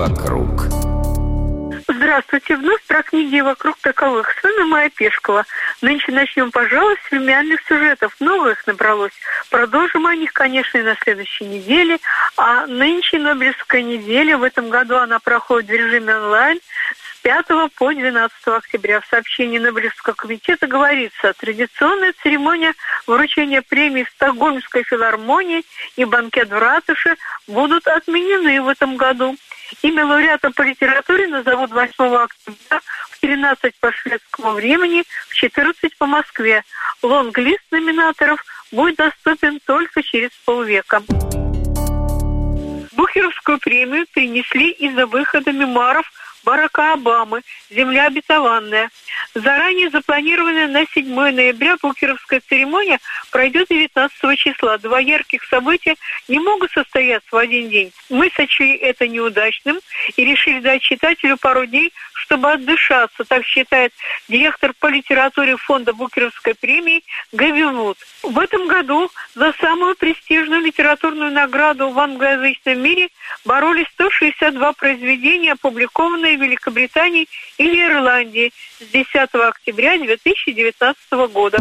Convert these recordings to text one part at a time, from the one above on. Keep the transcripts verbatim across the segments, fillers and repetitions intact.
вокруг». Здравствуйте. Вновь про книги «Вокруг таковых». С вами Майя Пешкова. Нынче начнем, пожалуй, с премиальных сюжетов. Новых набралось. Продолжим о них, конечно, и на следующей неделе. А нынче Нобелевская неделя. В этом году она проходит в режиме онлайн с пятого по двенадцатое октября. В сообщении Нобелевского комитета говорится: традиционная церемония вручения премии в Стокгольмской филармонии и банкет в ратуше будут отменены в этом году. Имя лауреата по литературе назовут восьмого октября в тринадцать по шведскому времени, в четырнадцать по Москве. Лонг-лист номинаторов будет доступен только через полвека. Букеровскую премию принесли из-за выхода мемуаров Барака Обамы «Земля обетованная». Заранее запланированная на седьмое ноября букеровская церемония пройдет девятнадцатого числа. Два ярких события не могут состояться в один день. Мы сочли это неудачным и решили дать читателю пару дней, чтобы отдышаться, так считает директор по литературе фонда Букеровской премии Гэби Вуд. В этом году за самую престижную литературную награду в англоязычном мире боролись сто шестьдесят два произведения, опубликованные в Великобритании или Ирландии с десятого октября две тысячи девятнадцатого года.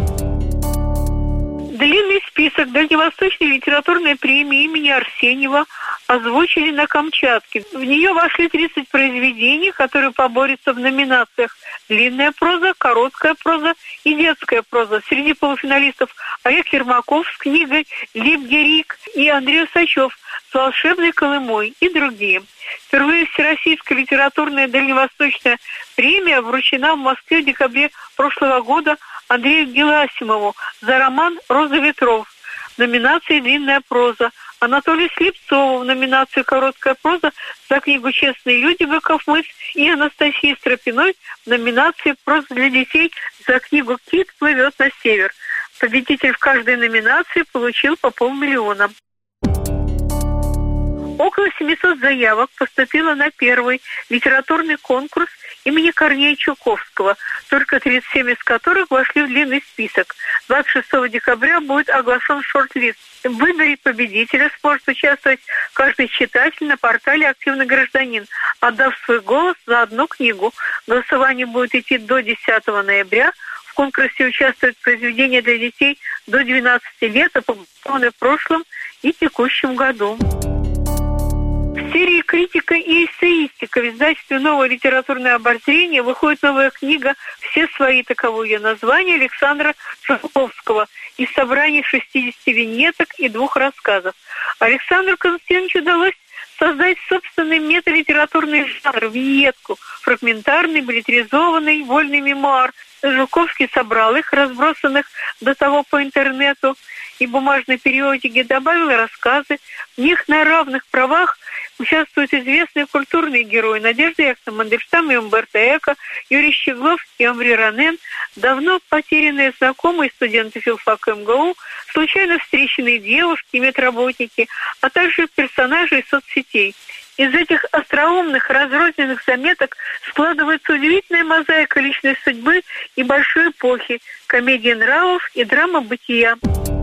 Длинный список Дальневосточной литературной премии имени Арсеньева озвучили на Камчатке. В нее вошли тридцать произведений, которые поборются в номинациях «Длинная проза», «Короткая проза» и «Детская проза». Среди полуфиналистов Олег Ермаков с книгой «Липгерик» и Андрей Усачев с «Волшебной Колымой» и другие. Впервые Всероссийская литературная дальневосточная премия вручена в Москве в декабре прошлого года Андрею Геласимову за роман «Роза ветров» в номинации «Длинная проза», Анатолию Слепцову в номинации «Короткая проза» за книгу «Честные люди. Быков мыс» и Анастасии Стропиной в номинации «Проза для детей» за книгу «Кит плывет на север». Победитель в каждой номинации получил по полмиллиона. Около семисот заявок поступило на первый литературный конкурс имени Корнея Чуковского, только тридцать семь из которых вошли в длинный список. двадцать шестого декабря будет оглашен шорт-лист. В выборе победителя сможет участвовать каждый читатель на портале «Активный гражданин», отдав свой голос за одну книгу. Голосование будет идти до десятого ноября. В конкурсе участвуют произведения для детей до двенадцати лет, опубликованные в прошлом и текущем году. В серии «Критика и эссеистика» в издательстве «Новое литературное обозрение» выходит новая книга «Все свои», таково ее название, Александра Жуковского из собрания шестидесяти виньеток и двух рассказов. Александру Константиновичу удалось создать собственный металитературный жанр, виньетку, фрагментарный, билетризованный, вольный мемуар. Жуковский собрал их, разбросанных до того по интернету и бумажной периодике, добавил рассказы. В них на равных правах участвуют известные культурные герои: Надежда Яковлевна Мандельштам и Умберто Эко, Юрий Щеглов и Омри Ранен, давно потерянные знакомые студенты филфака эм гэ у, случайно встреченные девушки и медработники, а также персонажи из соцсетей. Из этих остроумных, разрозненных заметок складывается удивительная мозаика личной судьбы и большой эпохи, комедия нравов и драма бытия.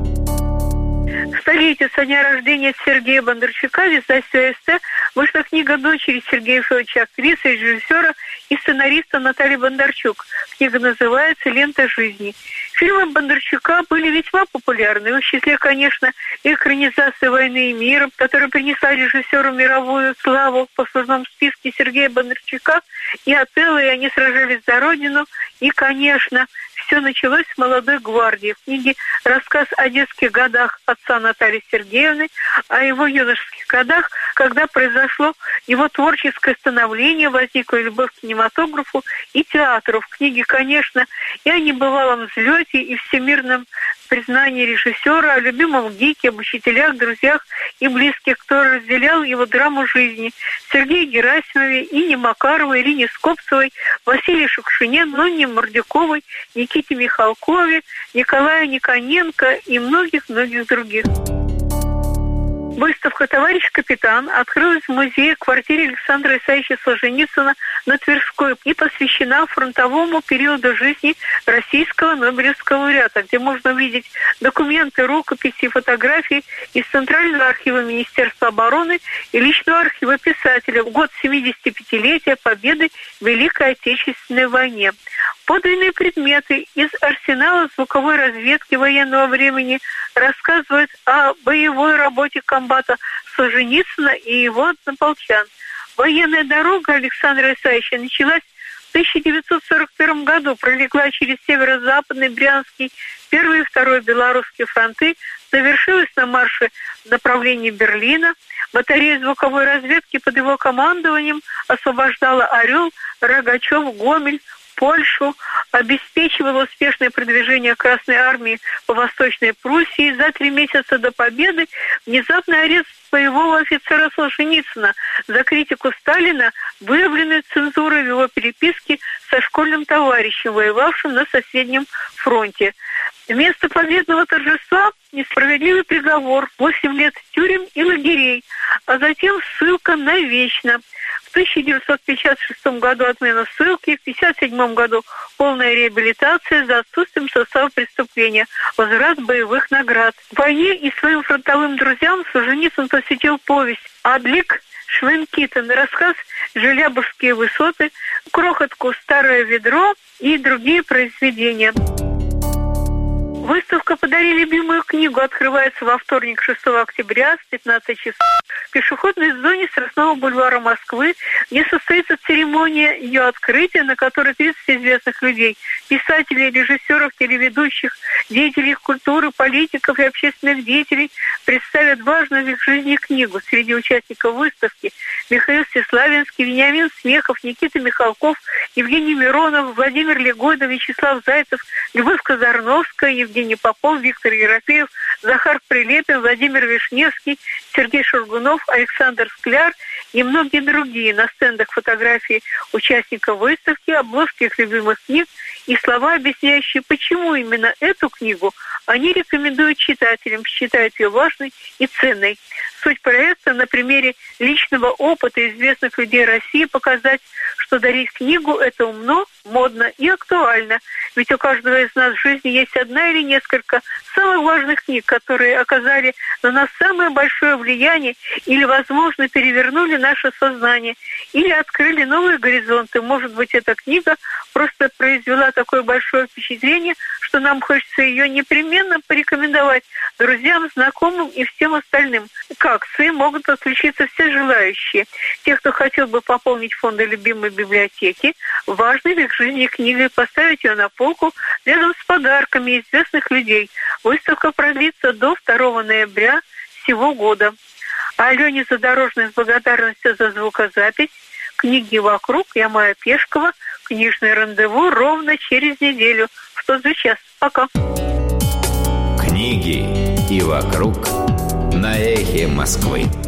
Столетие со дня рождения Сергея Бондарчука в издательстве АСТ вышла книга дочери Сергея Федоровича, актрисы, режиссера и сценариста Натальи Бондарчук. Книга называется «Лента жизни». Фильмы Бондарчука были весьма популярны. В их числе, конечно, экранизация «Войны и мира», которая принесла режиссеру мировую славу в послужном списке Сергея Бондарчука, и «Отелло», и «Они сражались за Родину», и, конечно, все началось с «Молодой гвардии». В книге рассказ о детских годах отца Натальи Сергеевны, о его юношеских годах, когда произошло его творческое становление, возникла любовь к кинематографу и театру. В книге, конечно, и о небывалом взлете, и всемирном признании режиссера, о любимом гике, об учителях, друзьях и близких, кто разделял его драму жизни. Сергее Герасимове, Инне Макаровой, Ирине Скопцевой, Василии Шукшине, Нонне Мордюковой, Никите Михалкове, Николаю Никоненко и многих-многих других. Выставка Выставка «Товарищ капитан» открылась в музее в квартире Александра Исаевича Солженицына на Тверской и посвящена фронтовому периоду жизни российского Нобелевского лауреата, где можно увидеть документы, рукописи, фотографии из Центрального архива Министерства обороны и личного архива писателя в год семидесятипятилетия победы в Великой Отечественной войне. Подлинные предметы из арсенала звуковой разведки военного времени рассказывают о боевой работе комбата Солженицына и его однополчан. Военная дорога Александра Исаевича началась в тысяча девятьсот сорок первом году, пролегла через северо-западный, Брянский, первый и второй белорусские фронты, завершилась на марше в направлении Берлина. Батарея звуковой разведки под его командованием освобождала Орел, Рогачев, Гомель, Польшу, обеспечивала успешное продвижение Красной Армии по Восточной Пруссии. За три месяца до победы внезапный арест боевого офицера Солженицына за критику Сталина, выявленную цензурой в его переписке со школьным товарищем, воевавшим на соседнем фронте. Вместо победного торжества несправедливый приговор, восемь лет тюрем и лагерей, а затем ссылка навечно. В тысяча девятьсот пятьдесят шестом году отмена ссылки, в тысяча девятьсот пятьдесят седьмом году полная реабилитация за отсутствием состава преступления, возврат боевых наград. В войне и своим фронтовым друзьям Солженицын посвятил повесть «Адлик Швенкитен», рассказ «Желябужские высоты», крохотку «Старое ведро» и другие произведения. Выставка «Подари любимую книгу» открывается во вторник, шестого октября с пятнадцати часов в пешеходной зоне Страстного бульвара Москвы, где состоится церемония ее открытия, на которой тридцать известных людей, писателей, режиссеров, телеведущих, деятелей культуры, политиков и общественных деятелей представят важную в их жизни книгу. Среди участников выставки Михаил Всеславинский, Вениамин Смехов, Никита Михалков, Евгений Миронов, Владимир Легойда, Вячеслав Зайцев, Любовь Казарновская, Евгений Попов, Виктор Ерофеев, Захар Прилепин, Владимир Вишневский, Сергей Шургунов, Александр Скляр и многие другие. На стендах фотографии участников выставки, обложки их любимых книг и слова, объясняющие, почему именно эту книгу они рекомендуют читателям, считают ее важной и ценной. Суть проекта на примере личного опыта известных людей России показать, что дарить книгу – это умно, модно и актуально. Ведь у каждого из нас в жизни есть одна или несколько самых важных книг, которые оказали на нас самое большое влияние или, возможно, перевернули наше сознание, или открыли новые горизонты. Может быть, эта книга просто произвела такое большое впечатление, что нам хочется ее непременно порекомендовать друзьям, знакомым и всем остальным. К акции могут подключиться все желающие. Те, кто хотел бы пополнить фонды любимой библиотеки, важной в их жизни книгой, поставить ее на полку рядом с подарками известных людей. Выставка продлится до второго ноября сего года. А Алене Задорожной с благодарностью за звукозапись. Книги «Вокруг», я Майя Пешкова. Книжное рандеву ровно через неделю в тот же час. Пока. Книги и «Вокруг» на эхе Москвы.